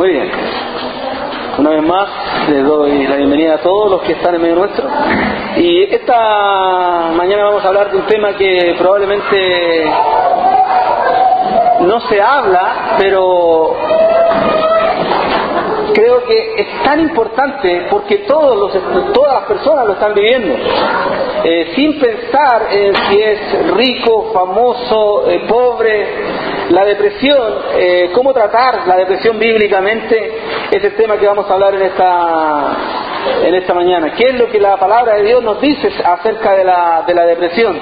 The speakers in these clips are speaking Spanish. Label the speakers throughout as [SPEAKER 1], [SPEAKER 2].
[SPEAKER 1] Muy bien. Una vez más les doy la bienvenida a todos los que están en medio nuestro. Y esta mañana vamos a hablar de un tema que probablemente no se habla, pero creo que es tan importante porque todas las personas lo están viviendo, sin pensar en si es rico, famoso, pobre. La depresión, cómo tratar la depresión bíblicamente, es el tema que vamos a hablar en esta mañana. ¿Qué es lo que la palabra de Dios nos dice acerca de la depresión?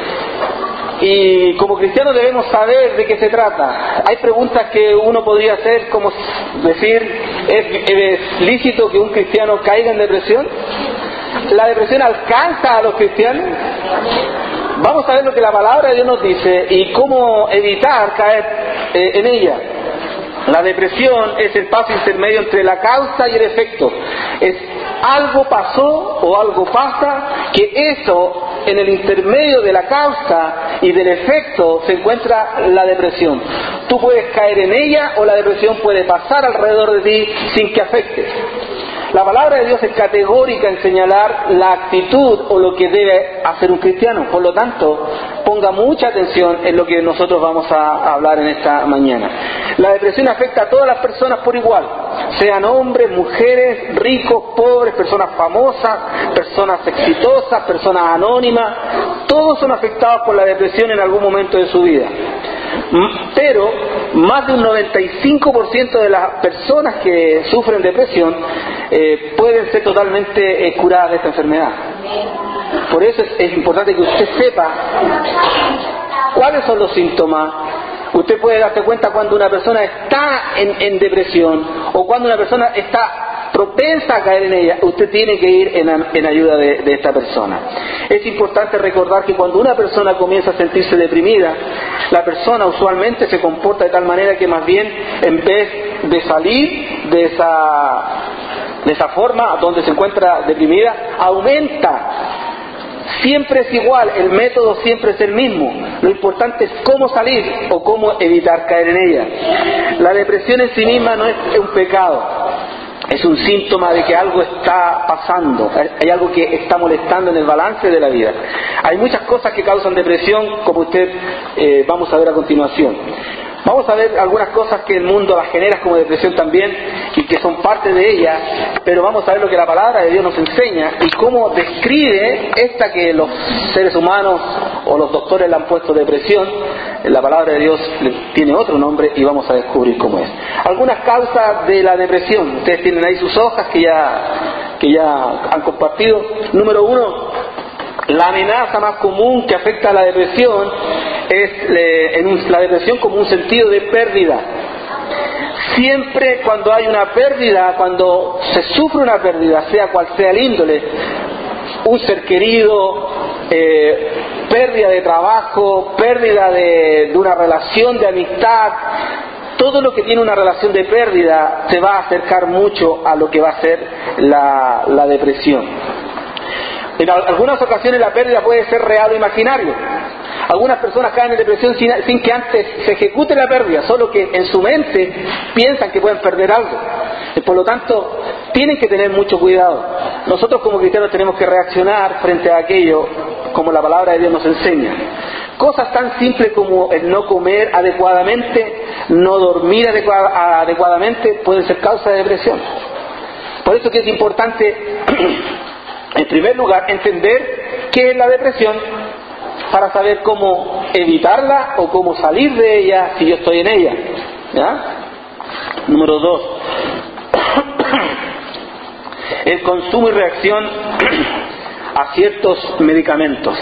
[SPEAKER 1] Y como cristianos debemos saber de qué se trata. Hay preguntas que uno podría hacer, como decir, ¿es lícito que un cristiano caiga en depresión? ¿La depresión alcanza a los cristianos? Vamos a ver lo que la palabra de Dios nos dice y cómo evitar caer en ella. La depresión es el paso intermedio entre la causa y el efecto. Es algo pasó o algo pasa, que eso, en el intermedio de la causa y del efecto, se encuentra la depresión. Tú puedes caer en ella o la depresión puede pasar alrededor de ti sin que afecte. La palabra de Dios es categórica en señalar la actitud o lo que debe hacer un cristiano. Por lo tanto, ponga mucha atención en lo que nosotros vamos a hablar en esta mañana. La depresión afecta a todas las personas por igual, sean hombres, mujeres, ricos, pobres, personas famosas, personas exitosas, personas anónimas. Todos son afectados por la depresión en algún momento de su vida. Pero más de un 95% de las personas que sufren depresión pueden ser totalmente curadas de esta enfermedad. Por eso es importante que usted sepa cuáles son los síntomas. Usted puede darse cuenta cuando una persona está en depresión o cuando una persona está propensa a caer en ella. Usted tiene que ir en ayuda de esta persona. Es importante recordar que cuando una persona comienza a sentirse deprimida, la persona usualmente se comporta de tal manera que más bien, en vez de salir de esa forma donde se encuentra deprimida, aumenta. Siempre es igual, el método siempre es el mismo. Lo importante es cómo salir o cómo evitar caer en ella. La depresión en sí misma no es un pecado. Es un síntoma de que algo está pasando, hay algo que está molestando en el balance de la vida. Hay muchas cosas que causan depresión, como usted vamos a ver a continuación. Vamos a ver algunas cosas que el mundo las genera como depresión también y que son parte de ella, pero vamos a ver lo que la palabra de Dios nos enseña y cómo describe esta que los seres humanos o los doctores le han puesto depresión. La palabra de Dios tiene otro nombre y vamos a descubrir cómo es. Algunas causas de la depresión, ustedes tienen ahí sus hojas que ya han compartido. Número 1, la amenaza más común que afecta a la depresión es la depresión como un sentido de pérdida. Siempre cuando hay una pérdida, cuando se sufre una pérdida, sea cual sea el índole, un ser querido, pérdida de trabajo, pérdida de una relación de amistad, todo lo que tiene una relación de pérdida se va a acercar mucho a lo que va a ser la depresión. En algunas ocasiones la pérdida puede ser real o imaginario. Algunas personas caen en depresión sin que antes se ejecute la pérdida, solo que en su mente piensan que pueden perder algo. Por lo tanto, tienen que tener mucho cuidado. Nosotros como cristianos tenemos que reaccionar frente a aquello como la palabra de Dios nos enseña. Cosas tan simples como el no comer adecuadamente, no dormir adecuadamente, pueden ser causa de depresión. Por eso que es importante, en primer lugar, entender qué es la depresión para saber cómo evitarla o cómo salir de ella si yo estoy en ella. ¿Ya? Número 2. El consumo y reacción a ciertos medicamentos.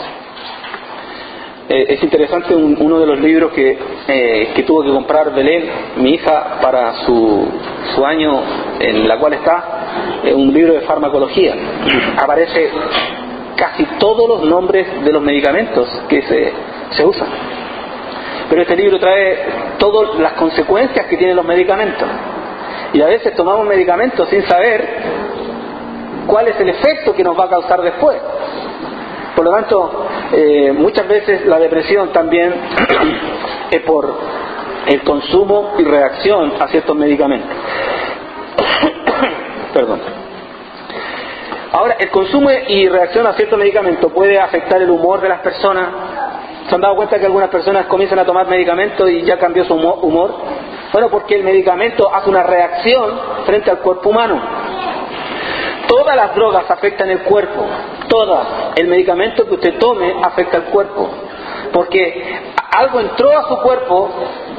[SPEAKER 1] Es interesante uno de los libros que tuvo que comprar Belén, mi hija, para su año en la cual está, un libro de farmacología. Aparece casi todos los nombres de los medicamentos que se usan. Pero este libro trae todas las consecuencias que tienen los medicamentos. Y a veces tomamos medicamentos sin saber cuál es el efecto que nos va a causar después. Por lo tanto, muchas veces la depresión también es por el consumo y reacción a ciertos medicamentos. Perdón. Ahora, el consumo y reacción a ciertos medicamentos puede afectar el humor de las personas. ¿Se han dado cuenta que algunas personas comienzan a tomar medicamentos y ya cambió su humor? Bueno, porque el medicamento hace una reacción frente al cuerpo humano. Todas las drogas afectan el cuerpo, todas. El medicamento que usted tome afecta al cuerpo, porque algo entró a su cuerpo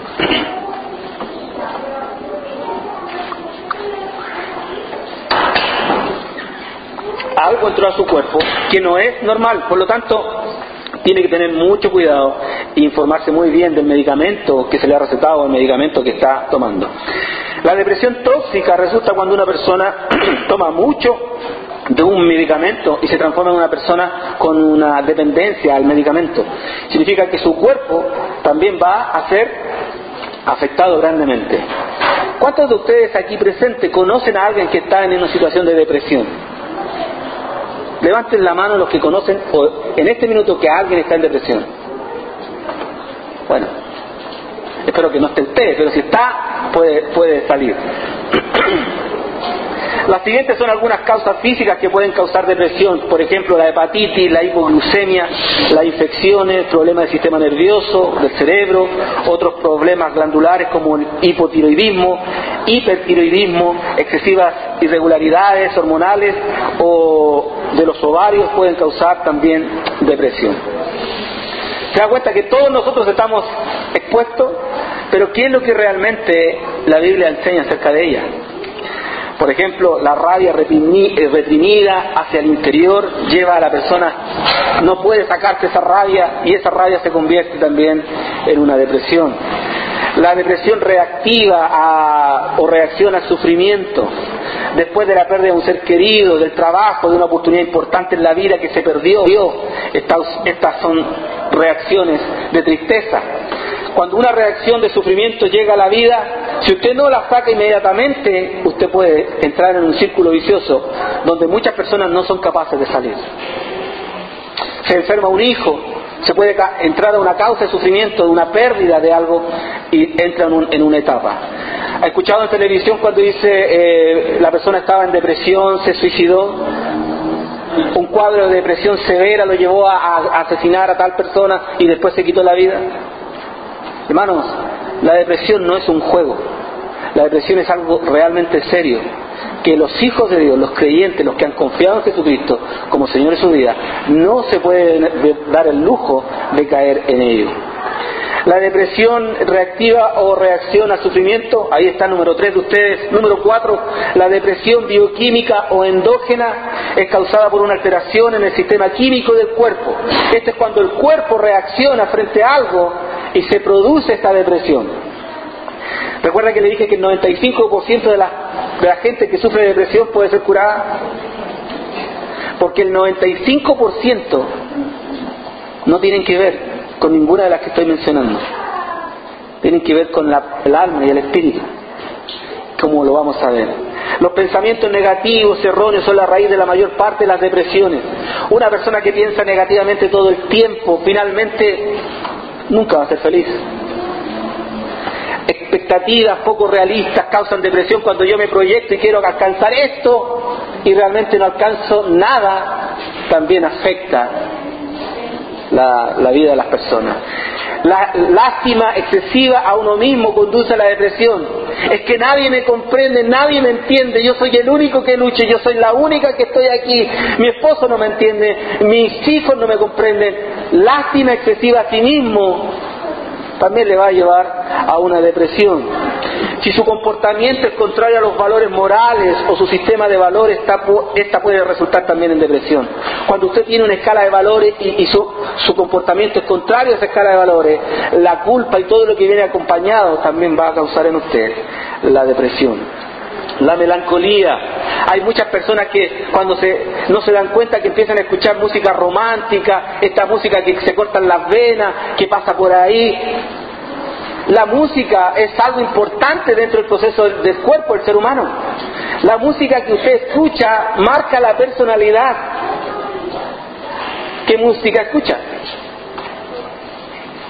[SPEAKER 1] que no es normal. Por lo tanto, tiene que tener mucho cuidado e informarse muy bien del medicamento que se le ha recetado o el medicamento que está tomando. La depresión tóxica resulta cuando una persona toma mucho de un medicamento y se transforma en una persona con una dependencia al medicamento. Significa que su cuerpo también va a ser afectado grandemente. ¿Cuántos de ustedes aquí presentes conocen a alguien que está en una situación de depresión? Levanten la mano los que conocen en este minuto que alguien está en depresión. Bueno, espero que no esté usted, pero si está, puede salir. Las siguientes son algunas causas físicas que pueden causar depresión. Por ejemplo, la hepatitis, la hipoglucemia, las infecciones, problemas del sistema nervioso, del cerebro, otros problemas glandulares como el hipotiroidismo, hipertiroidismo, excesivas irregularidades hormonales o de los ovarios pueden causar también depresión. Se da cuenta que todos nosotros estamos expuestos, pero ¿qué es lo que realmente la Biblia enseña acerca de ella? Por ejemplo, la rabia reprimida hacia el interior lleva a la persona, no puede sacarse esa rabia y esa rabia se convierte también en una depresión. La depresión reactiva o reacción al sufrimiento después de la pérdida de un ser querido, del trabajo, de una oportunidad importante en la vida que se perdió. Estas son reacciones de tristeza. Cuando una reacción de sufrimiento llega a la vida, si usted no la saca inmediatamente, usted puede entrar en un círculo vicioso donde muchas personas no son capaces de salir. Se enferma un hijo, se puede entrar a una causa de sufrimiento, de una pérdida de algo, y entra en una etapa. ¿Ha escuchado en televisión cuando dice la persona estaba en depresión, se suicidó? Un cuadro de depresión severa lo llevó a asesinar a tal persona y después se quitó la vida. Hermanos, la depresión no es un juego. La depresión es algo realmente serio, que los hijos de Dios, los creyentes, los que han confiado en Jesucristo como Señor de su vida, no se pueden dar el lujo de caer en ello. La depresión reactiva o reacción al sufrimiento, ahí está número 3 de ustedes. Número 4, la depresión bioquímica o endógena es causada por una alteración en el sistema químico del cuerpo. Este es cuando el cuerpo reacciona frente a algo y se produce esta depresión. Recuerda que le dije que el 95% de la gente que sufre de depresión puede ser curada, porque el 95% no tienen que ver con ninguna de las que estoy mencionando. Tienen que ver con el alma y el espíritu, como lo vamos a ver. Los pensamientos negativos, erróneos, son la raíz de la mayor parte de las depresiones. Una persona que piensa negativamente todo el tiempo, finalmente nunca va a ser feliz. Expectativas poco realistas causan depresión. Cuando yo me proyecto y quiero alcanzar esto y realmente no alcanzo nada, también afecta la vida de las personas. La lástima excesiva a uno mismo conduce a la depresión. Es que nadie me comprende, nadie me entiende, yo soy el único que lucha, yo soy la única que estoy aquí, mi esposo no me entiende, mis hijos no me comprenden. Lástima excesiva a sí mismo también le va a llevar a una depresión. Si su comportamiento es contrario a los valores morales o su sistema de valores, esta puede resultar también en depresión. Cuando usted tiene una escala de valores y su comportamiento es contrario a esa escala de valores, la culpa y todo lo que viene acompañado también va a causar en usted la depresión. La melancolía. Hay muchas personas que cuando no se dan cuenta que empiezan a escuchar música romántica, esta música que se cortan las venas, que pasa por ahí. La música es algo importante dentro del proceso del cuerpo del ser humano. La música que usted escucha marca la personalidad. ¿Qué música escucha?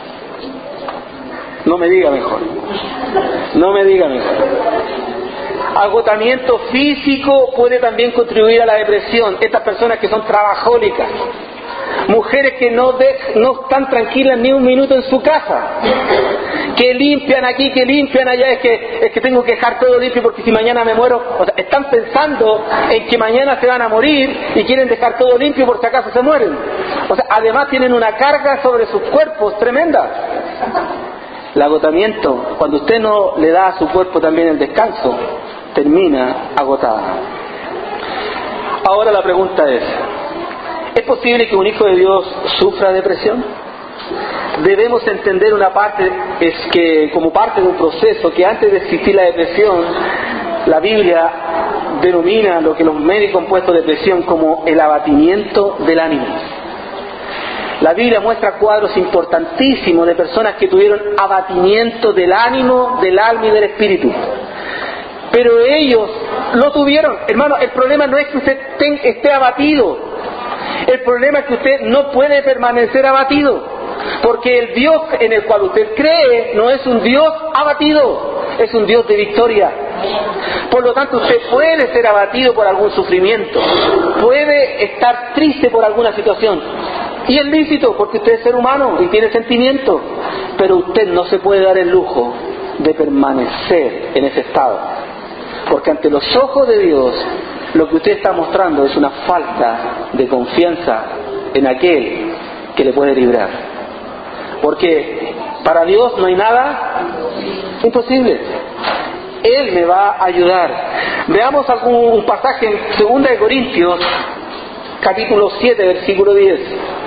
[SPEAKER 1] No me diga mejor. Agotamiento físico puede también contribuir a la depresión. Estas personas que son trabajólicas, mujeres que no están tranquilas ni un minuto en su casa, que limpian aquí, que limpian allá, es que tengo que dejar todo limpio porque si mañana me muero, o sea, están pensando en que mañana se van a morir y quieren dejar todo limpio por si acaso se mueren. O sea, además tienen una carga sobre sus cuerpos tremenda. El agotamiento, cuando usted no le da a su cuerpo también el descanso, termina agotada. Ahora la pregunta ¿es posible que un hijo de Dios sufra depresión? Debemos entender una parte, es que como parte de un proceso que antes de existir la depresión, la Biblia denomina lo que los médicos han puesto depresión como el abatimiento del ánimo. La Biblia muestra cuadros importantísimos de personas que tuvieron abatimiento del ánimo, del alma y del espíritu. Pero ellos lo tuvieron. Hermano, el problema no es que usted esté abatido. El problema es que usted no puede permanecer abatido. Porque el Dios en el cual usted cree no es un Dios abatido, es un Dios de victoria. Por lo tanto, usted puede ser abatido por algún sufrimiento, puede estar triste por alguna situación. Y es lícito, porque usted es ser humano y tiene sentimientos. Pero usted no se puede dar el lujo de permanecer en ese estado. Porque ante los ojos de Dios, lo que usted está mostrando es una falta de confianza en aquel que le puede librar. Porque para Dios no hay nada imposible. Él me va a ayudar. Veamos un pasaje en 2 Corintios, capítulo 7, versículo 10.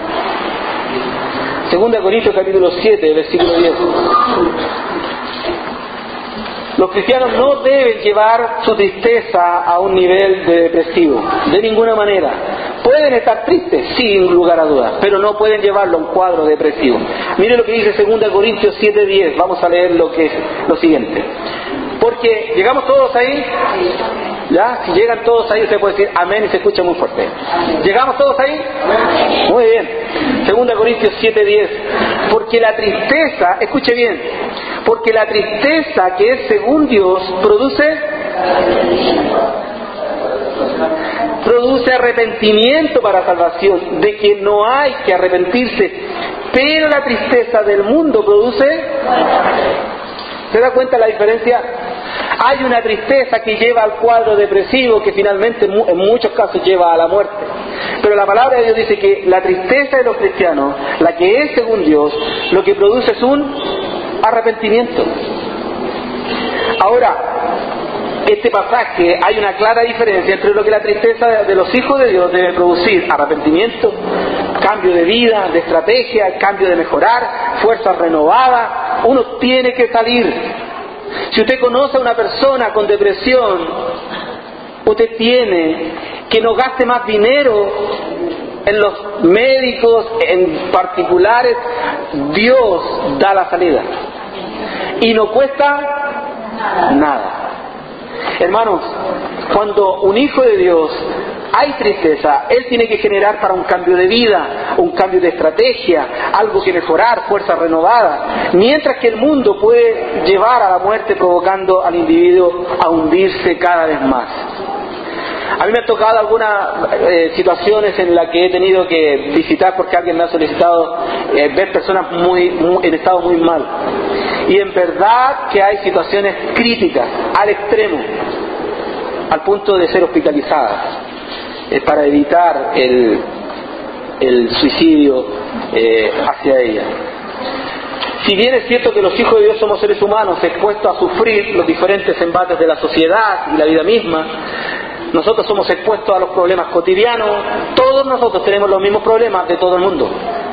[SPEAKER 1] 2 Corintios, capítulo 7, versículo 10. Los cristianos no deben llevar su tristeza a un nivel de depresivo, de ninguna manera. Pueden estar tristes, sin lugar a dudas, pero no pueden llevarlo a un cuadro depresivo. Mire lo que dice 2 Corintios 7:10. Vamos a leer lo siguiente. Porque, ¿llegamos todos ahí? ¿Ya? Si llegan todos ahí, usted puede decir amén y se escucha muy fuerte. ¿Llegamos todos ahí? Muy bien. 2 Corintios 7:10. Porque la tristeza, escuche bien, porque la tristeza que es según Dios produce arrepentimiento para salvación, de que no hay que arrepentirse, pero la tristeza del mundo produce... ¿Se da cuenta la diferencia? Hay una tristeza que lleva al cuadro depresivo, que finalmente en muchos casos lleva a la muerte. Pero la palabra de Dios dice que la tristeza de los cristianos, la que es según Dios, lo que produce es un arrepentimiento. Ahora, este pasaje hay una clara diferencia entre lo que la tristeza de los hijos de Dios debe producir: arrepentimiento, cambio de vida, de estrategia, cambio de mejorar, fuerza renovada. Uno tiene que salir. Si usted conoce a una persona con depresión, usted tiene que no gaste más dinero en los médicos, en particulares. Dios da la salida y no cuesta nada. Hermanos, cuando un hijo de Dios hay tristeza, él tiene que generar para un cambio de vida, un cambio de estrategia, algo que mejorar, fuerza renovada, mientras que el mundo puede llevar a la muerte, provocando al individuo a hundirse cada vez más. A mí me han tocado algunas situaciones en las que he tenido que visitar, porque alguien me ha solicitado ver personas en estado muy mal. Y en verdad que hay situaciones críticas, al extremo, al punto de ser hospitalizadas, para evitar el suicidio hacia ella. Si bien es cierto que los hijos de Dios somos seres humanos expuestos a sufrir los diferentes embates de la sociedad y la vida misma, nosotros somos expuestos a los problemas cotidianos. Todos nosotros tenemos los mismos problemas de todo el mundo.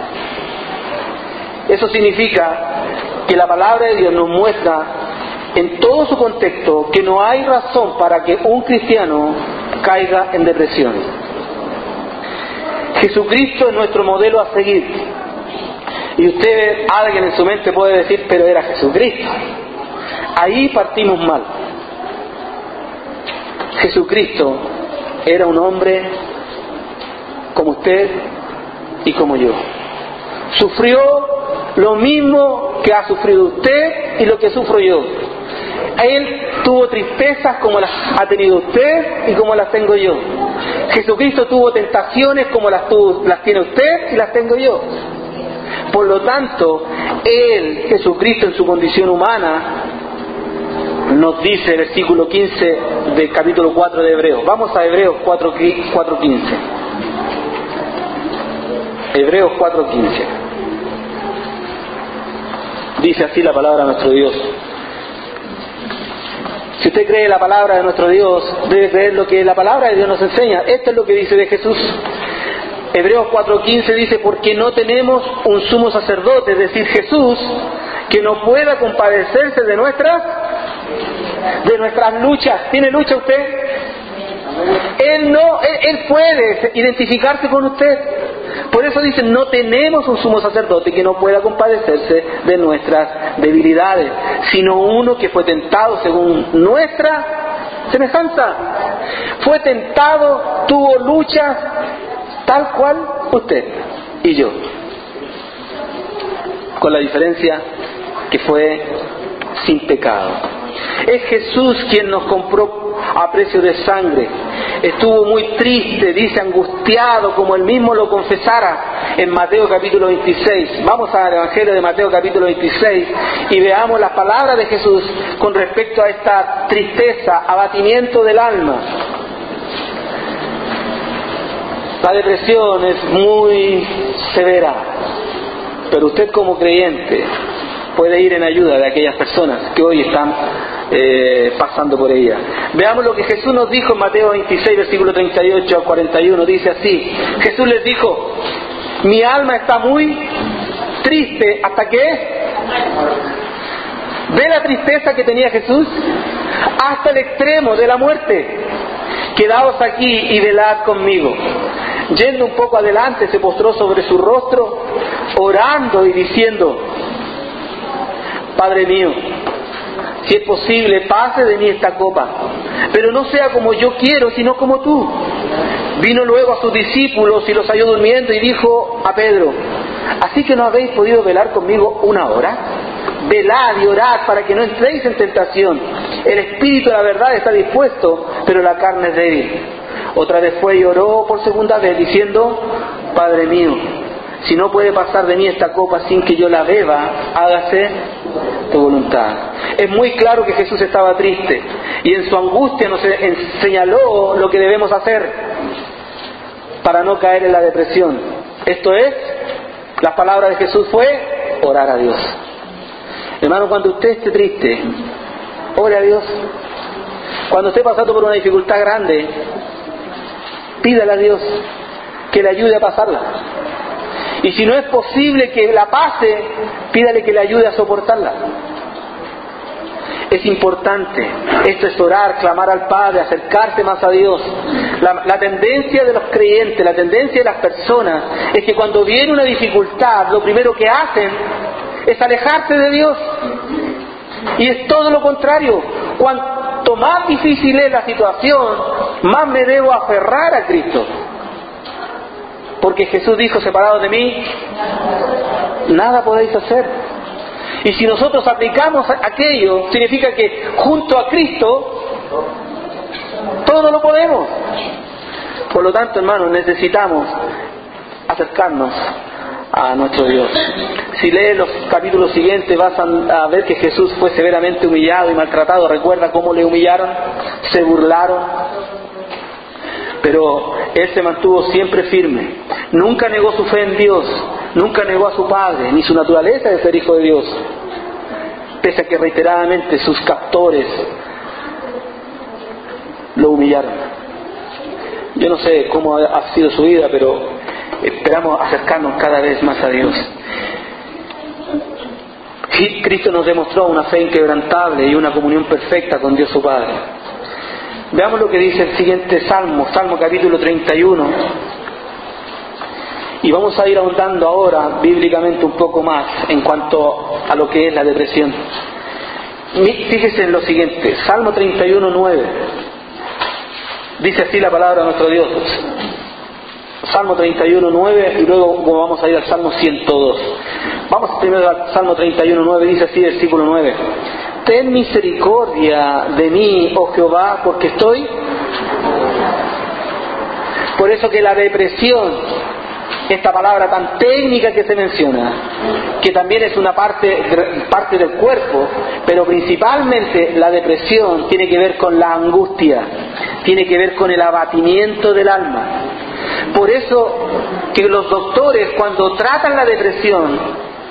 [SPEAKER 1] Eso significa que la palabra de Dios nos muestra en todo su contexto que no hay razón para que un cristiano caiga en depresión. Jesucristo es nuestro modelo a seguir. Y usted, alguien en su mente puede decir, pero era Jesucristo. Ahí partimos mal. Jesucristo era un hombre como usted y como yo. Sufrió lo mismo que ha sufrido usted y lo que sufro yo. Él tuvo tristezas como las ha tenido usted y como las tengo yo. Jesucristo tuvo tentaciones como las tiene usted y las tengo yo. Por lo tanto, Él, Jesucristo en su condición humana, nos dice el versículo 15 del capítulo 4 de Hebreos. Vamos a Hebreos 4:15. Hebreos 4:15. Dice así la palabra de nuestro Dios. Si usted cree la palabra de nuestro Dios, debe creer lo que la palabra de Dios nos enseña. Esto es lo que dice de Jesús. Hebreos 4:15 dice: porque no tenemos un sumo sacerdote, es decir, Jesús, que no pueda compadecerse de nuestras luchas. ¿Tiene lucha usted? Él puede identificarse con usted. Por eso dice: no tenemos un sumo sacerdote que no pueda compadecerse de nuestras debilidades, sino uno que fue tentado según nuestra semejanza. Fue tentado, tuvo luchas, tal cual usted y yo. Con la diferencia que fue sin pecado. Es Jesús quien nos compró a precio de sangre. Estuvo muy triste, dice, angustiado, como él mismo lo confesara en Mateo capítulo 26. Vamos al Evangelio de Mateo capítulo 26 y veamos las palabras de Jesús con respecto a esta tristeza, abatimiento del alma. La depresión es muy severa, pero usted como creyente puede ir en ayuda de aquellas personas que hoy están pasando por ella. Veamos lo que Jesús nos dijo en Mateo 26, versículo 38 a 41. Dice así: Jesús les dijo: mi alma está muy triste. ¿Hasta qué? ¿Ve la tristeza que tenía Jesús? Hasta el extremo de la muerte. Quedaos aquí y velad conmigo. Yendo un poco adelante, se postró sobre su rostro, orando y diciendo: Padre mío, si es posible, pase de mí esta copa, pero no sea como yo quiero, sino como tú. Vino luego a sus discípulos y los halló durmiendo y dijo a Pedro: ¿así que no habéis podido velar conmigo una hora? Velad y orad para que no entréis en tentación. El espíritu de la verdad está dispuesto, pero la carne es débil. Otra vez fue y oró por segunda vez diciendo: Padre mío, si no puede pasar de mí esta copa sin que yo la beba, hágase tu voluntad. Es muy claro que Jesús estaba triste y en su angustia nos señaló lo que debemos hacer para no caer en la depresión. Esto es, la palabra de Jesús fue orar a Dios. Hermano, cuando usted esté triste, ore a Dios. Cuando esté pasando por una dificultad grande, pídale a Dios que le ayude a pasarla. Y si no es posible que la pase, pídale que le ayude a soportarla. Es importante. Esto es orar, clamar al Padre, acercarse más a Dios. La tendencia de los creyentes, la tendencia de las personas, es que cuando viene una dificultad, lo primero que hacen es alejarse de Dios. Y es todo lo contrario. Cuanto más difícil es la situación, más me debo aferrar a Cristo. Porque Jesús dijo: separados de mí, nada podéis hacer. Y si nosotros aplicamos aquello, significa que junto a Cristo, todo lo podemos. Por lo tanto, hermanos, necesitamos acercarnos a nuestro Dios. Si lees los capítulos siguientes, vas a ver que Jesús fue severamente humillado y maltratado. Recuerda cómo le humillaron, se burlaron. Pero Él se mantuvo siempre firme. Nunca negó su fe en Dios, nunca negó a su Padre, ni su naturaleza de ser hijo de Dios. Pese a que reiteradamente sus captores lo humillaron. Yo no sé cómo ha sido su vida, pero esperamos acercarnos cada vez más a Dios. Cristo nos demostró una fe inquebrantable y una comunión perfecta con Dios su Padre. Veamos lo que dice el siguiente Salmo capítulo 31. Y vamos a ir ahondando ahora bíblicamente un poco más en cuanto a lo que es la depresión. Fíjese en lo siguiente, Salmo 31, 9. Dice así la palabra de nuestro Dios. Salmo 31, 9 y luego vamos a ir al Salmo 102. Vamos primero al Salmo 31, 9, dice así, versículo 9. ten misericordia de mí, oh Jehová, porque estoy... Por eso que la depresión, esta palabra tan técnica que se menciona, que también es una parte del cuerpo, pero principalmente la depresión tiene que ver con la angustia, tiene que ver con el abatimiento del alma. Por eso que los doctores, cuando tratan la depresión,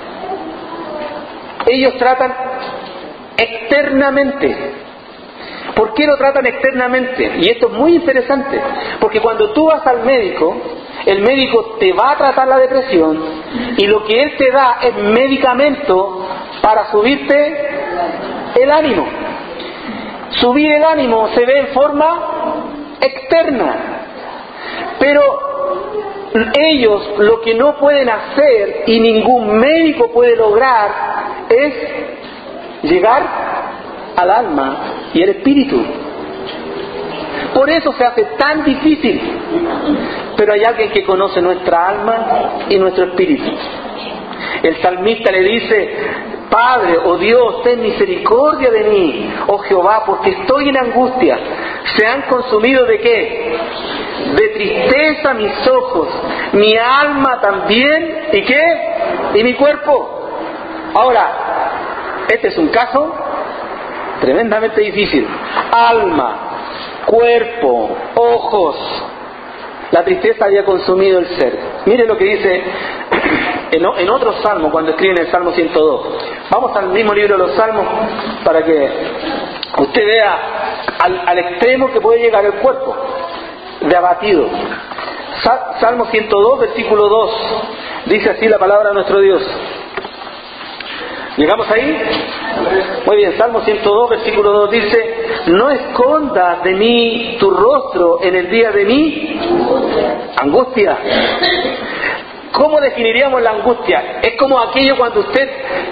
[SPEAKER 1] ellos tratan externamente. ¿Por qué lo tratan externamente? Y esto es muy interesante, porque cuando tú vas al médico, el médico te va a tratar la depresión y lo que él te da es medicamento para subirte el ánimo. Subir el ánimo se ve en forma externa, pero ellos lo que no pueden hacer y ningún médico puede lograr es llegar al alma y al espíritu. Por eso se hace tan difícil. Pero hay alguien que conoce nuestra alma y nuestro espíritu. El salmista le dice: Padre, oh Dios, ten misericordia de mí, oh Jehová, porque estoy en angustia. ¿Se han consumido de qué? De tristeza mis ojos, mi alma también, ¿y qué? Y mi cuerpo. Ahora, este es un caso tremendamente difícil. Alma, cuerpo, ojos. La tristeza había consumido el ser. Mire lo que dice en otro salmo, cuando escriben el Salmo 102. Vamos al mismo libro de los Salmos para que usted vea al extremo que puede llegar el cuerpo de abatido. Salmo 102, versículo 2. Dice así la palabra de nuestro Dios. ¿Llegamos ahí? Muy bien, Salmo 102, versículo 2 dice: no escondas de mí tu rostro en el día de mi angustia. ¿Cómo definiríamos la angustia? Es como aquello cuando usted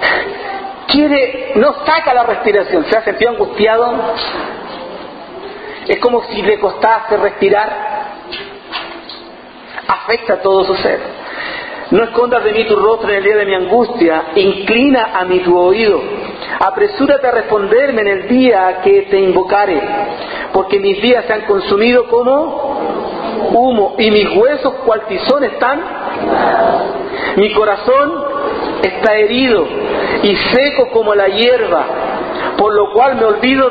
[SPEAKER 1] no saca la respiración. ¿Se ha sentido angustiado? Es como si le costase respirar. Afecta todo su ser. No escondas de mí tu rostro en el día de mi angustia, inclina a mí tu oído, apresúrate a responderme en el día que te invocare, porque mis días se han consumido como humo, y mis huesos cual tizón están. Mi corazón está herido y seco como la hierba, por lo cual me olvido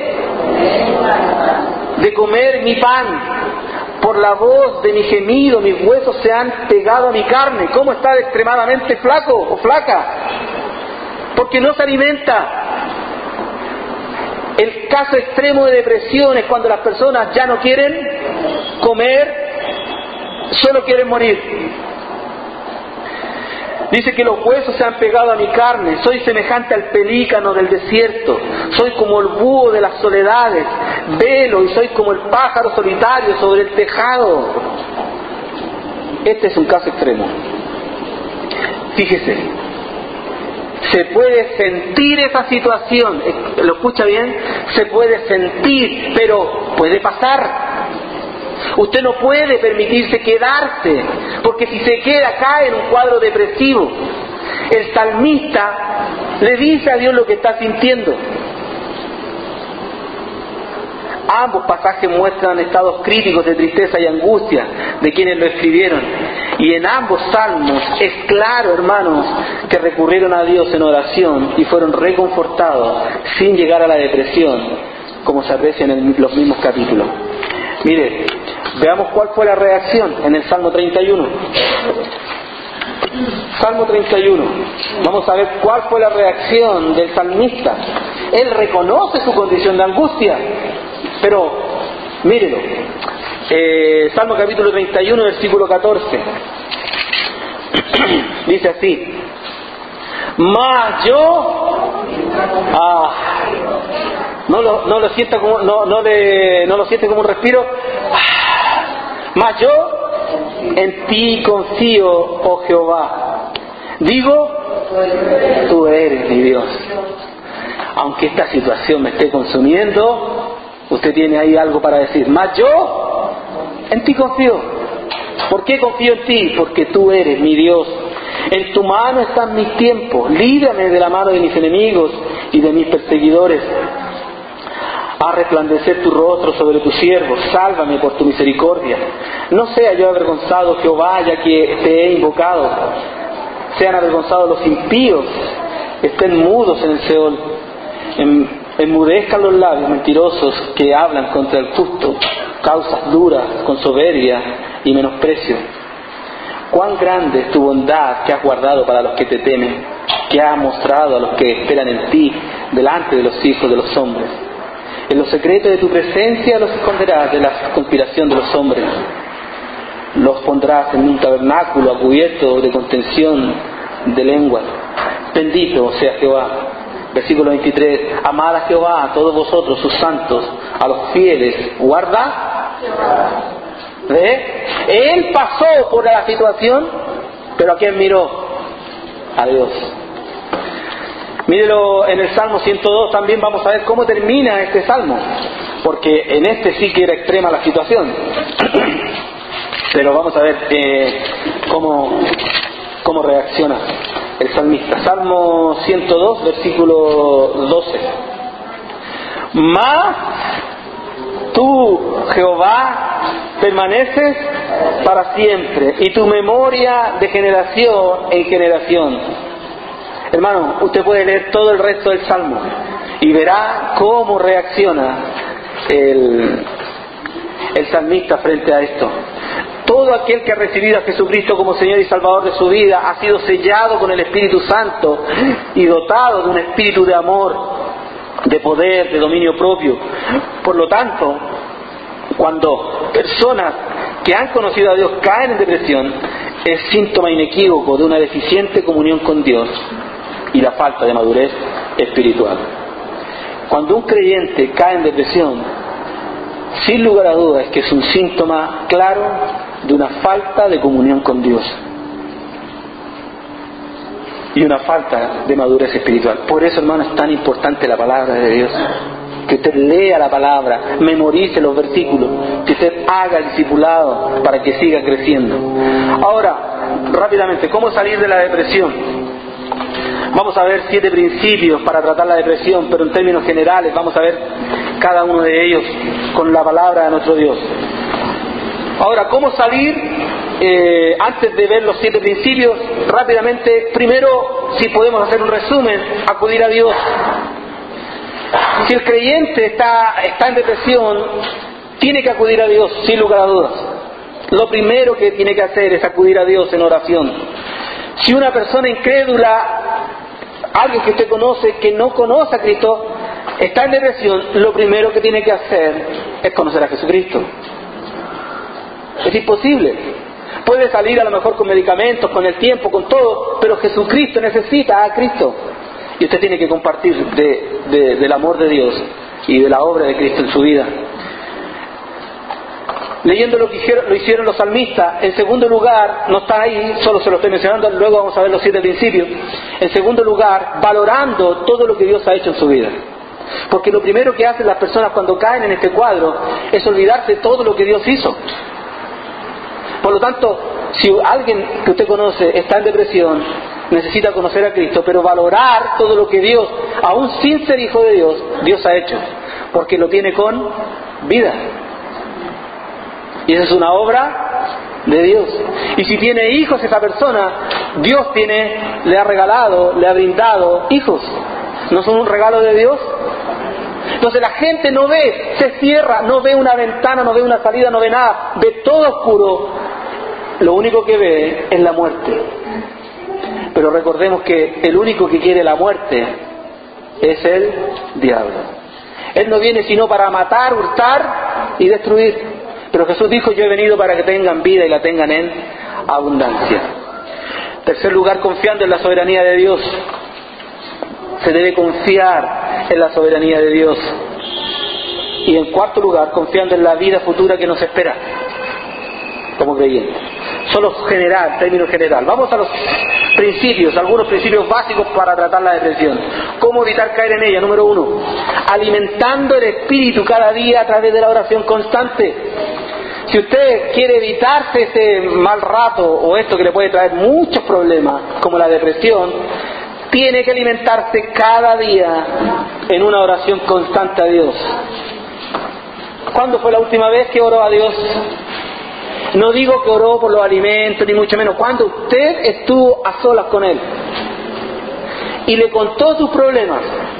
[SPEAKER 1] de comer mi pan. Por la voz de mi gemido, mis huesos se han pegado a mi carne. ¿Cómo está extremadamente flaco o flaca? Porque no se alimenta. El caso extremo de depresión es cuando las personas ya no quieren comer, solo quieren morir. Dice que los huesos se han pegado a mi carne, soy semejante al pelícano del desierto, soy como el búho de las soledades, velo y soy como el pájaro solitario sobre el tejado. Este es un caso extremo. Fíjese, se puede sentir esa situación, ¿lo escucha bien? Se puede sentir, pero puede pasar. Usted no puede permitirse quedarse, porque si se queda cae en un cuadro depresivo. El salmista le dice a Dios lo que está sintiendo. Ambos pasajes muestran estados críticos de tristeza y angustia de quienes lo escribieron. Y en ambos salmos es claro, hermanos, que recurrieron a Dios en oración y fueron reconfortados sin llegar a la depresión, como se aprecia en los mismos capítulos. Mire, veamos cuál fue la reacción en el Salmo 31. Salmo 31. Vamos a ver cuál fue la reacción del salmista. Él reconoce su condición de angustia, pero mírelo. Salmo capítulo 31, versículo 14. Dice así: mas yo... no lo sienta como no lo siente como un respiro. Mas yo en ti confío, oh Jehová. Digo, tú eres mi Dios. Aunque esta situación me esté consumiendo, usted tiene ahí algo para decir. Mas yo en ti confío. ¿Por qué confío en ti? Porque tú eres mi Dios. En tu mano están mis tiempos. Líbrame de la mano de mis enemigos y de mis perseguidores. Haz resplandecer tu rostro sobre tu siervo, sálvame por tu misericordia. No sea yo avergonzado, Jehová, ya que te he invocado. Sean avergonzados los impíos, estén mudos en el Seol. Enmudezcan los labios mentirosos que hablan contra el justo, causas duras con soberbia y menosprecio. Cuán grande es tu bondad que has guardado para los que te temen, que has mostrado a los que esperan en ti, delante de los hijos de los hombres. En los secretos de tu presencia los esconderás de la conspiración de los hombres. Los pondrás en un tabernáculo a cubierto de contención de lengua. Bendito sea Jehová. Versículo 23. Amad a Jehová, a todos vosotros sus santos, a los fieles. Guarda. ¿Ve? Él pasó por la situación, pero ¿a quién miró? A Dios. Mírelo en el Salmo 102, también vamos a ver cómo termina este Salmo, porque en este sí que era extrema la situación. Pero vamos a ver cómo reacciona el salmista. Salmo 102, versículo 12. Mas tú, Jehová, permaneces para siempre, y tu memoria de generación en generación. Hermano, usted puede leer todo el resto del Salmo y verá cómo reacciona el salmista frente a esto. Todo aquel que ha recibido a Jesucristo como Señor y Salvador de su vida ha sido sellado con el Espíritu Santo y dotado de un espíritu de amor, de poder, de dominio propio. Por lo tanto, cuando personas que han conocido a Dios caen en depresión, es síntoma inequívoco de una deficiente comunión con Dios y la falta de madurez espiritual. Cuando un creyente cae en depresión, sin lugar a dudas es que es un síntoma claro de una falta de comunión con Dios y una falta de madurez espiritual. Por eso, hermano, es tan importante la palabra de Dios. Que usted lea la palabra, memorice los versículos, que usted haga el discipulado para que siga creciendo. Ahora, rápidamente, ¿cómo salir de la depresión? Vamos a ver 7 principios para tratar la depresión, pero en términos generales vamos a ver cada uno de ellos con la palabra de nuestro Dios. Ahora, ¿cómo salir? Antes de ver los 7 principios, rápidamente, primero, si podemos hacer un resumen, acudir a Dios. Si el creyente está en depresión, tiene que acudir a Dios, sin lugar a dudas. Lo primero que tiene que hacer es acudir a Dios en oración. Si una persona incrédula, alguien que usted conoce, que no conoce a Cristo, está en depresión, lo primero que tiene que hacer es conocer a Jesucristo. Es imposible. Puede salir a lo mejor con medicamentos, con el tiempo, con todo, pero Jesucristo necesita a Cristo. Y usted tiene que compartir del amor de Dios y de la obra de Cristo en su vida. Leyendo lo hicieron los salmistas. En segundo lugar, no está ahí, solo se lo estoy mencionando, luego vamos a ver los 7 principios. En segundo lugar, valorando todo lo que Dios ha hecho en su vida. Porque lo primero que hacen las personas cuando caen en este cuadro es olvidarse de todo lo que Dios hizo. Por lo tanto, si alguien que usted conoce está en depresión, necesita conocer a Cristo, pero valorar todo lo que Dios, aún sin ser hijo de Dios, Dios ha hecho, porque lo tiene con vida. Y esa es una obra de Dios. Y si tiene hijos esa persona, Dios le ha regalado, le ha brindado hijos. ¿No son un regalo de Dios? Entonces la gente no ve, se cierra, no ve una ventana, no ve una salida, no ve nada, ve todo oscuro. Lo único que ve es la muerte. Pero recordemos que el único que quiere la muerte es el diablo. Él no viene sino para matar, hurtar y destruir. Pero Jesús dijo: yo he venido para que tengan vida y la tengan en abundancia. Tercer lugar, confiando en la soberanía de Dios. Se debe confiar en la soberanía de Dios. Y en cuarto lugar, confiando en la vida futura que nos espera como creyentes. Solo general, término general. Vamos a los principios, algunos principios básicos para tratar la depresión. ¿Cómo evitar caer en ella? Número 1, alimentando el espíritu cada día a través de la oración constante. Si usted quiere evitarse ese mal rato o esto que le puede traer muchos problemas, como la depresión, tiene que alimentarse cada día en una oración constante a Dios. ¿Cuándo fue la última vez que oró a Dios? No digo que oró por los alimentos, ni mucho menos. Cuando usted estuvo a solas con Él y le contó sus problemas.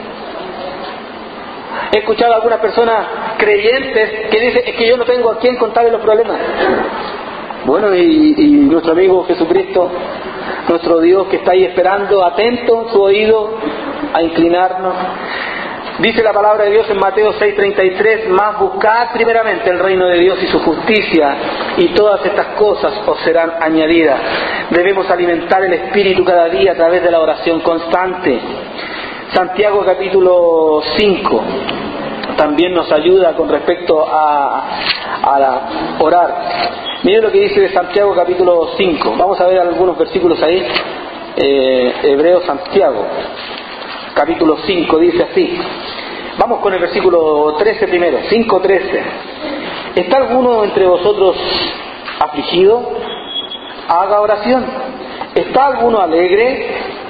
[SPEAKER 1] He escuchado a algunas personas creyentes que dicen, es que yo no tengo a quién contarle los problemas. Bueno, y nuestro amigo Jesucristo, nuestro Dios que está ahí esperando, atento su oído a inclinarnos. Dice la palabra de Dios en Mateo 6:33, más buscad primeramente el reino de Dios y su justicia, y todas estas cosas os serán añadidas. Debemos alimentar el espíritu cada día a través de la oración constante. Santiago capítulo 5 también nos ayuda con respecto a orar. Miren lo que dice de Santiago capítulo 5. Vamos a ver algunos versículos ahí. Hebreo Santiago capítulo 5 dice así. Vamos con el versículo 13 primero, 5:13. ¿Está alguno entre vosotros afligido? Haga oración. ¿Está alguno alegre?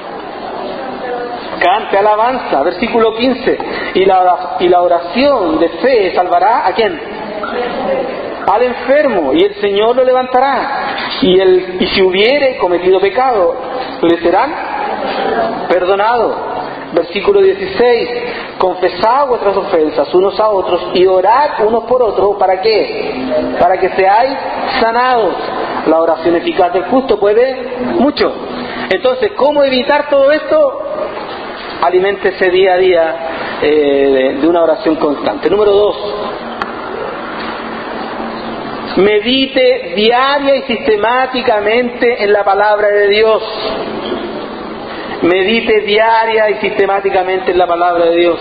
[SPEAKER 1] Cante alabanza. Versículo 15. Y la oración de fe salvará ¿a quién? Al enfermo, y el Señor lo levantará. Y si hubiere cometido pecado, le serán perdonados. Versículo 16. Confesad vuestras ofensas unos a otros y orad unos por otros. ¿Para qué? Para que seáis sanados. La oración eficaz del justo puede mucho. Entonces, ¿cómo evitar todo esto? Aliméntese día a día de una oración constante. Número 2. Medite diaria y sistemáticamente en la palabra de Dios. Medite diaria y sistemáticamente en la palabra de Dios.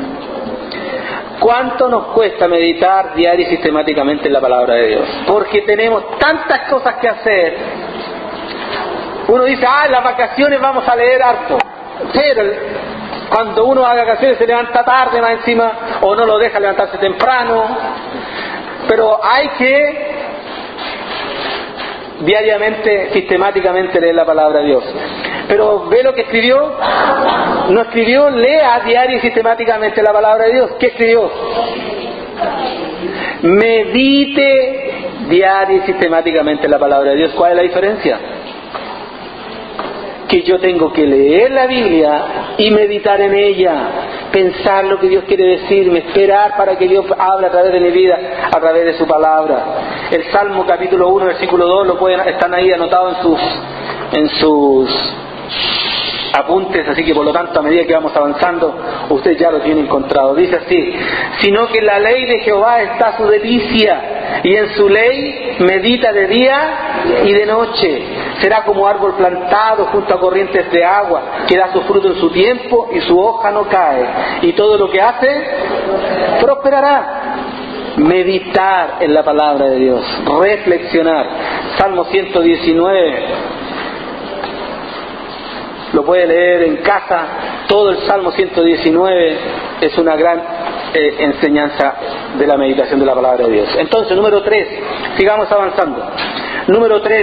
[SPEAKER 1] ¿Cuánto nos cuesta meditar diaria y sistemáticamente en la palabra de Dios? Porque tenemos tantas cosas que hacer. Uno dice, en las vacaciones vamos a leer harto. Pero cuando uno haga vacaciones se levanta tarde más encima, o no lo deja levantarse temprano. Pero hay que diariamente, sistemáticamente leer la palabra de Dios. Pero ve lo que escribió. No escribió, lea diario y sistemáticamente la palabra de Dios. ¿Qué escribió? Medite diario y sistemáticamente la palabra de Dios. ¿Cuál es la diferencia? Que yo tengo que leer la Biblia y meditar en ella, pensar lo que Dios quiere decirme, esperar para que Dios hable a través de mi vida, a través de su palabra. El Salmo capítulo 1, versículo 2, están ahí anotados en sus apuntes, así que por lo tanto a medida que vamos avanzando usted ya lo tiene encontrado. Dice así: sino que en la ley de Jehová está su delicia, y en su ley medita de día y de noche. Será como árbol plantado junto a corrientes de agua, que da su fruto en su tiempo y su hoja no cae, y todo lo que hace prosperará. Meditar en la palabra de Dios, reflexionar. Salmo 119, lo puede leer en casa. Todo el Salmo 119 es una gran enseñanza de la meditación de la palabra de Dios. Entonces, número 3, sigamos avanzando. Número 3,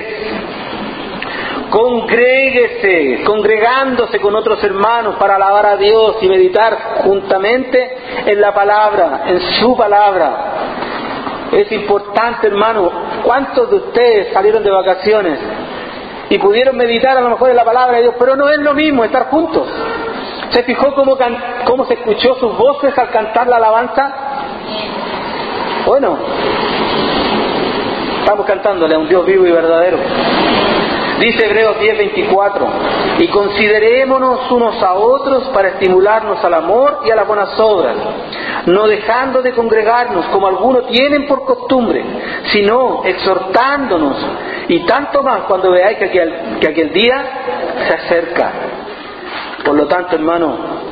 [SPEAKER 1] congréguese, congregándose con otros hermanos para alabar a Dios y meditar juntamente en la palabra, en su palabra. Es importante, hermano. ¿Cuántos de ustedes salieron de vacaciones y pudieron meditar a lo mejor en la palabra de Dios? Pero no es lo mismo estar juntos. ¿Se fijó cómo se escuchó sus voces al cantar la alabanza? Bueno, estamos cantándole a un Dios vivo y verdadero. Dice Hebreos 10:24: y considerémonos unos a otros para estimularnos al amor y a las buenas obras, no dejando de congregarnos como algunos tienen por costumbre, sino exhortándonos, y tanto más cuando veáis que aquel día se acerca. Por lo tanto, hermano,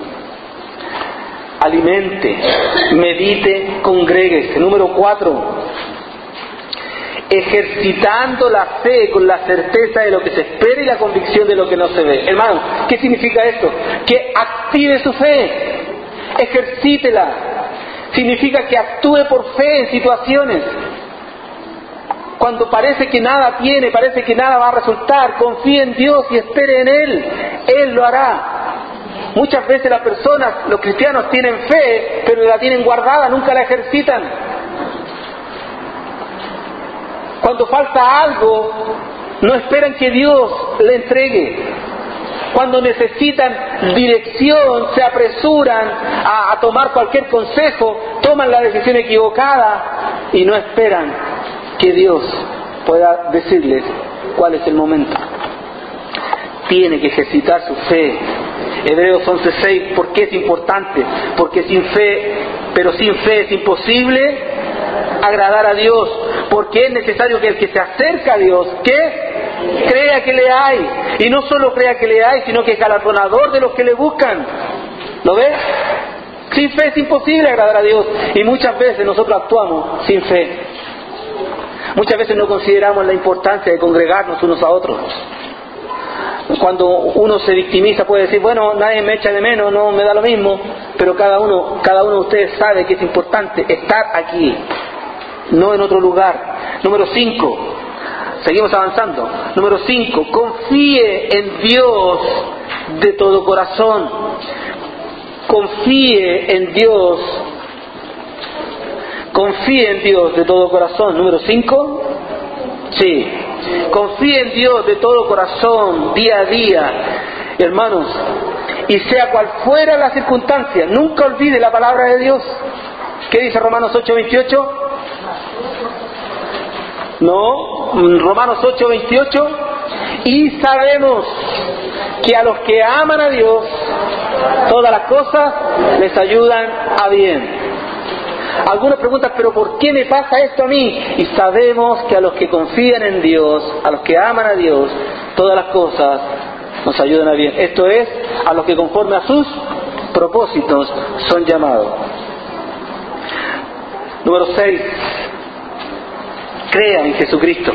[SPEAKER 1] alimente, medite, congréguese. Número 4, ejercitando la fe con la certeza de lo que se espera y la convicción de lo que no se ve. Hermano, ¿qué significa esto? Que active su fe, ejercítela. Significa que actúe por fe en situaciones. Cuando parece que nada tiene, parece que nada va a resultar, confíe en Dios y espere en Él. Él lo hará. Muchas veces las personas, los cristianos, tienen fe, pero la tienen guardada, nunca la ejercitan. Cuando falta algo, no esperan que Dios le entregue. Cuando necesitan dirección, se apresuran a tomar cualquier consejo, toman la decisión equivocada y no esperan que Dios pueda decirles cuál es el momento. Tiene que ejercitar su fe. Hebreos 11:6, ¿por qué es importante? Porque sin fe es imposible agradar a Dios, porque es necesario que el que se acerca a Dios, ¿qué? Crea que le hay, y no solo crea que le hay, sino que es galardonador de los que le buscan. ¿Lo ves? Sin fe es imposible agradar a Dios, y muchas veces nosotros actuamos sin fe. Muchas veces no consideramos la importancia de congregarnos unos a otros. Cuando uno se victimiza puede decir, bueno, nadie me echa de menos, no me da lo mismo, pero cada uno de ustedes sabe que es importante estar aquí, no en otro lugar. Número 5, seguimos avanzando. Número 5, confíe en Dios de todo corazón. Confíe en Dios. Confíe en Dios de todo corazón. Número 5, sí. Confíe en Dios de todo corazón, día a día, hermanos, y sea cual fuera la circunstancia, nunca olvide la palabra de Dios. ¿Qué dice Romanos 8:28? No, Romanos 8:28. Y sabemos que a los que aman a Dios, todas las cosas les ayudan a bien. Algunos preguntan, pero ¿por qué me pasa esto a mí? Y sabemos que a los que confían en Dios, a los que aman a Dios, todas las cosas nos ayudan a bien. Esto es, a los que conforme a sus propósitos son llamados. Número 6. Crea en Jesucristo.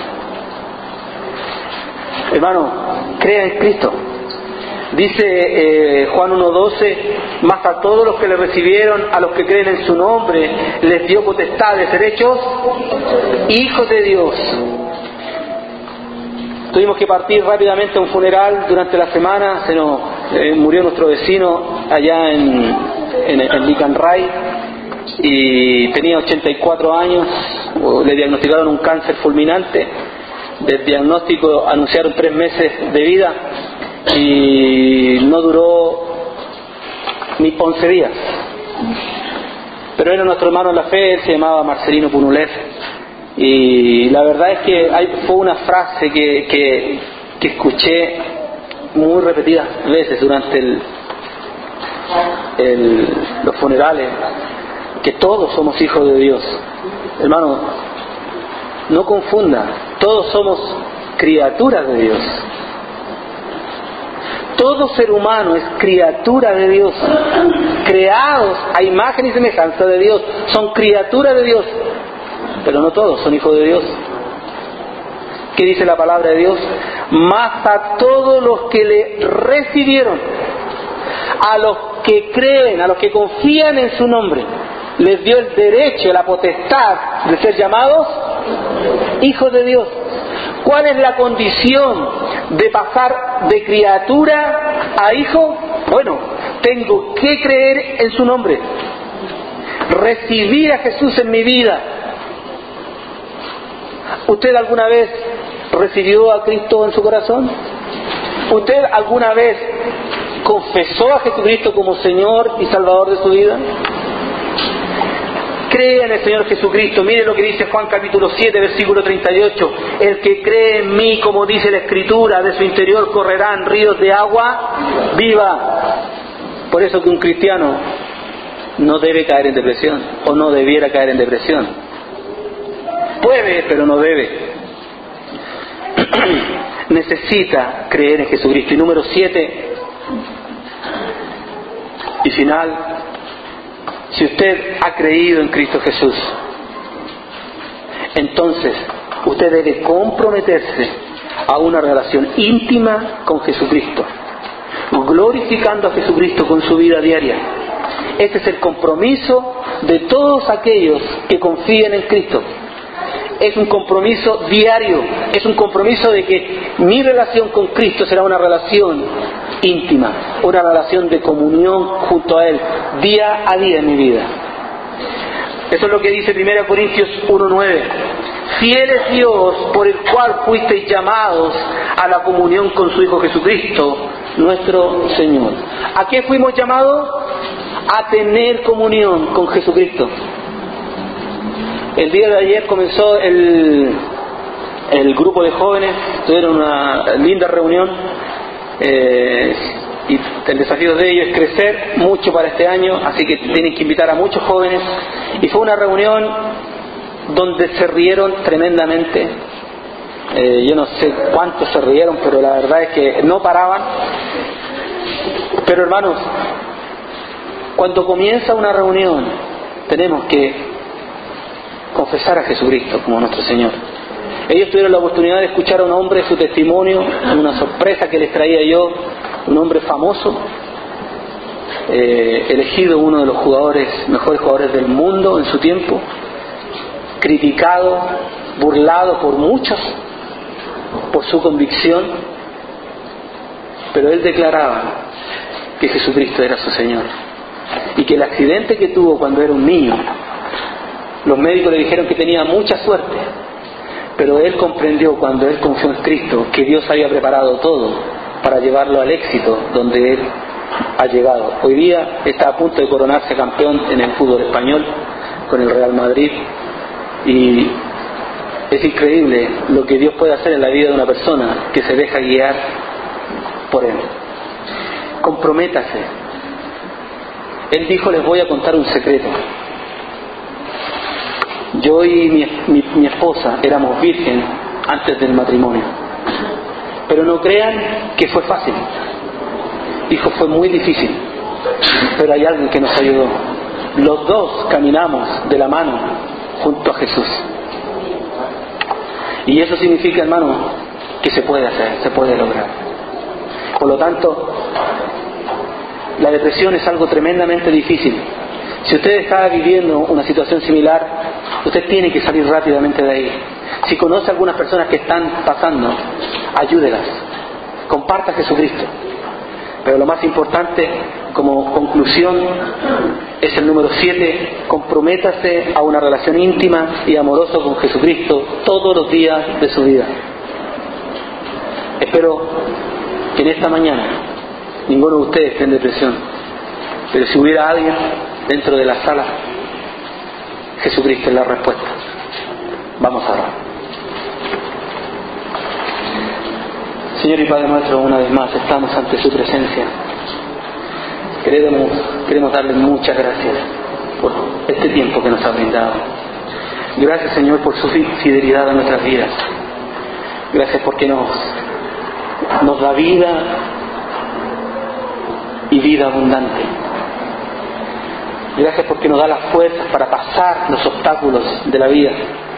[SPEAKER 1] Hermano, crea en Cristo. Dice Juan 1:12, mas a todos los que le recibieron, a los que creen en su nombre, les dio potestad de ser hechos hijos de Dios. Tuvimos que partir rápidamente a un funeral durante la semana. Se nos murió nuestro vecino allá en Licanray y tenía 84 años. Le diagnosticaron un cáncer fulminante. Del diagnóstico anunciaron 3 meses de vida y no duró ni 11 días. Pero era nuestro hermano en la fe, él se llamaba Marcelino Punulev. Y la verdad es que fue una frase que escuché muy repetidas veces durante los funerales, que todos somos hijos de Dios. Hermano, no confunda, todos somos criaturas de Dios. Todo ser humano es criatura de Dios, creados a imagen y semejanza de Dios, son criaturas de Dios, pero no todos son hijos de Dios. ¿Qué dice la palabra de Dios? Mas a todos los que le recibieron, a los que creen, a los que confían en su nombre, les dio el derecho, la potestad de ser llamados hijos de Dios. ¿Cuál es la condición de pasar de criatura a hijo? Bueno, tengo que creer en su nombre, recibir a Jesús en mi vida. ¿Usted alguna vez recibió a Cristo en su corazón? ¿Usted alguna vez confesó a Jesucristo como Señor y Salvador de su vida? Crea en el Señor Jesucristo. Mire lo que dice Juan capítulo 7, versículo 38. El que cree en mí, como dice la Escritura, de su interior correrán ríos de agua viva. Por eso que un cristiano no debe caer en depresión, o no debiera caer en depresión. Puede, pero no debe. Necesita creer en Jesucristo. Y número 7 y final, si usted ha creído en Cristo Jesús, entonces usted debe comprometerse a una relación íntima con Jesucristo, glorificando a Jesucristo con su vida diaria. Ese es el compromiso de todos aquellos que confían en Cristo. Es un compromiso diario, es un compromiso de que mi relación con Cristo será una relación íntima, una relación de comunión junto a Él, día a día en mi vida. Eso es lo que dice 1 Corintios 1:9. Fiel es Dios por el cual fuisteis llamados a la comunión con su Hijo Jesucristo, nuestro Señor. ¿A qué fuimos llamados? A tener comunión con Jesucristo. El día de ayer comenzó el grupo de jóvenes, tuvieron una linda reunión y el desafío de ellos es crecer mucho para este año, así que tienen que invitar a muchos jóvenes, y fue una reunión donde se rieron tremendamente. Yo no sé cuántos se rieron, pero la verdad es que no paraban. Pero hermanos, cuando comienza una reunión tenemos que confesar a Jesucristo como nuestro Señor. Ellos tuvieron la oportunidad de escuchar a un hombre, su testimonio, una sorpresa que les traía yo, un hombre famoso, elegido uno de los mejores jugadores del mundo en su tiempo, criticado, burlado por muchos por su convicción, pero él declaraba que Jesucristo era su Señor, y que el accidente que tuvo cuando era un niño, los médicos le dijeron que tenía mucha suerte, pero él comprendió cuando él confió en Cristo que Dios había preparado todo para llevarlo al éxito donde él ha llegado. Hoy día está a punto de coronarse campeón en el fútbol español con el Real Madrid, y es increíble lo que Dios puede hacer en la vida de una persona que se deja guiar por Él. Comprométase. Él dijo: les voy a contar un secreto. Yo y mi esposa éramos virgen antes del matrimonio, pero no crean que fue fácil. Dijo: fue muy difícil, pero hay alguien que nos ayudó. Los dos caminamos de la mano junto a Jesús. Y eso significa, hermano, que se puede hacer, se puede lograr. Por lo tanto, la depresión es algo tremendamente difícil. Si usted está viviendo una situación similar, usted tiene que salir rápidamente de ahí. Si conoce a algunas personas que están pasando, ayúdelas, comparta a Jesucristo. Pero lo más importante, como conclusión, es el número 7: comprométase a una relación íntima y amorosa con Jesucristo todos los días de su vida. Espero que en esta mañana ninguno de ustedes esté en depresión, pero si hubiera alguien dentro de la sala, Jesucristo es la respuesta. Vamos a orar. Señor y Padre nuestro, una vez más estamos ante su presencia. Queremos darle muchas gracias por este tiempo que nos ha brindado. Gracias, Señor, por su fidelidad a nuestras vidas. Gracias porque nos da vida y vida abundante. Gracias porque nos da las fuerzas para pasar los obstáculos de la vida.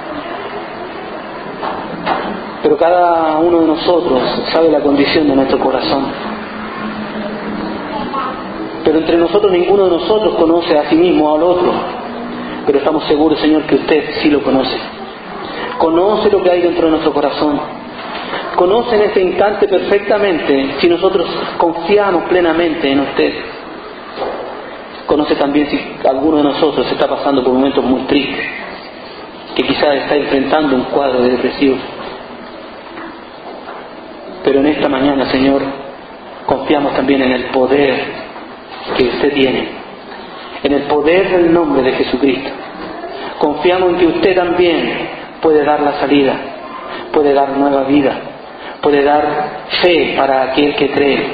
[SPEAKER 1] Pero cada uno de nosotros sabe la condición de nuestro corazón. Pero entre nosotros, ninguno de nosotros conoce a sí mismo o al otro. Pero estamos seguros, Señor, que usted sí lo conoce. Conoce lo que hay dentro de nuestro corazón. Conoce en este instante perfectamente si nosotros confiamos plenamente en usted. Conoce también si alguno de nosotros está pasando por momentos muy tristes, que quizás está enfrentando un cuadro de depresión. Pero en esta mañana, Señor, confiamos también en el poder que usted tiene, en el poder del nombre de Jesucristo. Confiamos en que usted también puede dar la salida, puede dar nueva vida, puede dar fe para aquel que cree.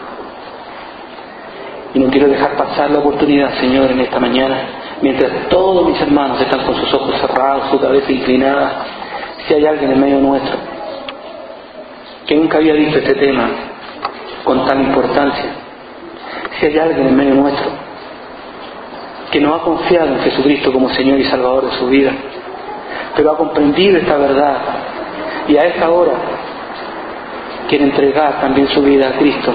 [SPEAKER 1] Y no quiero dejar pasar la oportunidad, Señor, en esta mañana, mientras todos mis hermanos están con sus ojos cerrados, su cabeza inclinada, si hay alguien en medio nuestro que nunca había visto este tema con tal importancia, si hay alguien en medio nuestro que no ha confiado en Jesucristo como Señor y Salvador de su vida, pero ha comprendido esta verdad y a esta hora quiere entregar también su vida a Cristo,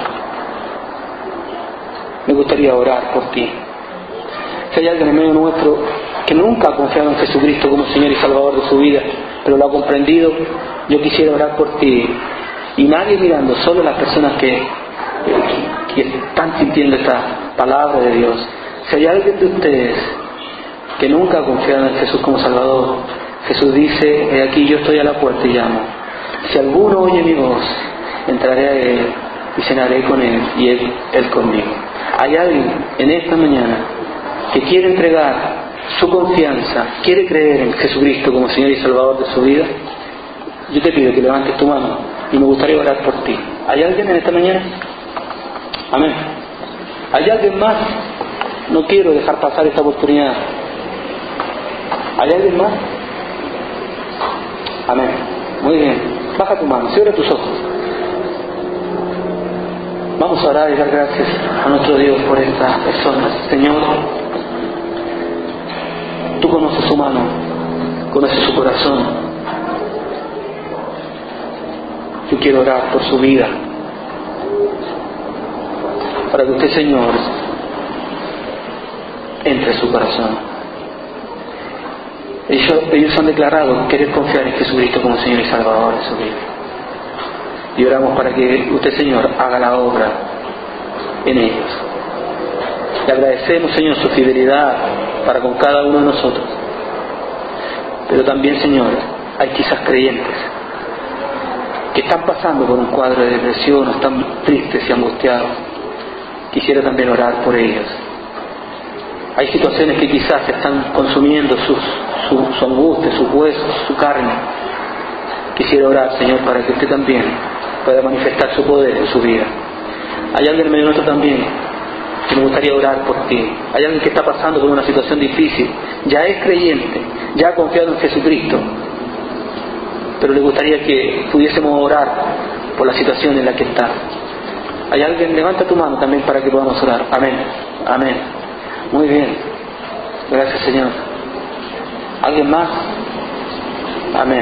[SPEAKER 1] me gustaría orar por ti. Si hay alguien en medio nuestro que nunca ha confiado en Jesucristo como Señor y Salvador de su vida, pero lo ha comprendido, yo quisiera orar por ti. Y nadie mirando, solo las personas que que están sintiendo esta palabra de Dios, si hay alguien de ustedes que nunca ha confiado en Jesús como Salvador, Jesús dice: he aquí, yo estoy a la puerta y llamo. Si alguno oye mi voz, entraré a él y cenaré con él y él conmigo. ¿Hay alguien en esta mañana que quiere entregar su confianza, quiere creer en Jesucristo como Señor y Salvador de su vida? Yo te pido que levantes tu mano y me gustaría orar por ti. ¿Hay alguien en esta mañana? Amén. ¿Hay alguien más? No quiero dejar pasar esta oportunidad. ¿Hay alguien más? Amén. Muy bien. Baja tu mano, cierra tus ojos. Vamos a orar y dar gracias a nuestro Dios por estas personas. Señor, tú conoces su mano, conoces su corazón. Yo quiero orar por su vida, para que usted, Señor, entre en su corazón. Ellos han declarado querer confiar en Jesucristo como Señor y Salvador de su vida. Y oramos para que usted, Señor, haga la obra en ellos. Le agradecemos, Señor, su fidelidad para con cada uno de nosotros. Pero también, Señor, hay quizás creyentes que están pasando por un cuadro de depresión, están tristes y angustiados. Quisiera también orar por ellos. Hay situaciones que quizás están consumiendo su angustia, sus huesos, su carne. Quisiera orar, Señor, para que usted también pueda manifestar su poder en su vida. Hay alguien en medio nuestro también que me gustaría orar por ti. Hay alguien que está pasando por una situación difícil, ya es creyente, ya ha confiado en Jesucristo, pero le gustaría que pudiésemos orar por la situación en la que está. ¿Hay alguien? Levanta tu mano también para que podamos orar. Amén. Amén. Muy bien. Gracias, Señor. ¿Alguien más? Amén.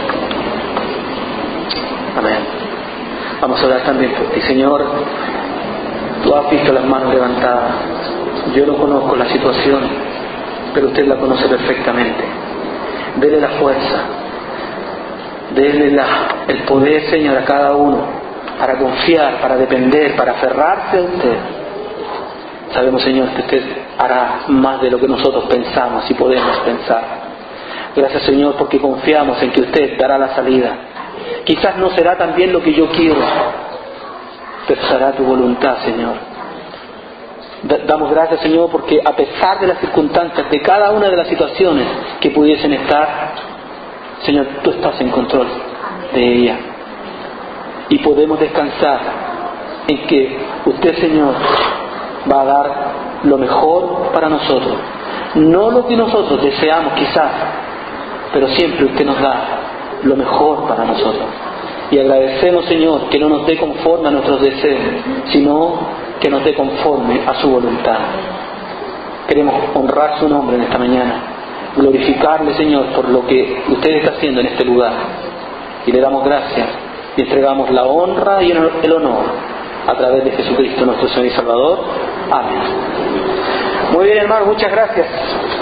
[SPEAKER 1] Amén. Vamos a orar también por ti, Señor. Tú has visto las manos levantadas. Yo no conozco la situación, pero usted la conoce perfectamente. Dele la fuerza, dele el poder, Señor, a cada uno para confiar, para depender, para aferrarse a usted. Sabemos, Señor, que usted hará más de lo que nosotros pensamos y podemos pensar. Gracias, Señor, porque confiamos en que usted dará la salida. Quizás no será también lo que yo quiero, pero será tu voluntad, Señor. Damos gracias, Señor, porque a pesar de las circunstancias, de cada una de las situaciones que pudiesen estar, Señor, tú estás en control de ella. Y podemos descansar en que usted, Señor, va a dar lo mejor para nosotros. No lo que nosotros deseamos quizás, pero siempre usted nos da lo mejor para nosotros. Y agradecemos, Señor, que no nos dé conforme a nuestros deseos, sino que nos dé conforme a su voluntad. Queremos honrar su nombre en esta mañana, glorificarle, Señor, por lo que usted está haciendo en este lugar. Y le damos gracias y entregamos la honra y el honor a través de Jesucristo, nuestro Señor y Salvador. Amén. Muy bien, hermano, muchas gracias.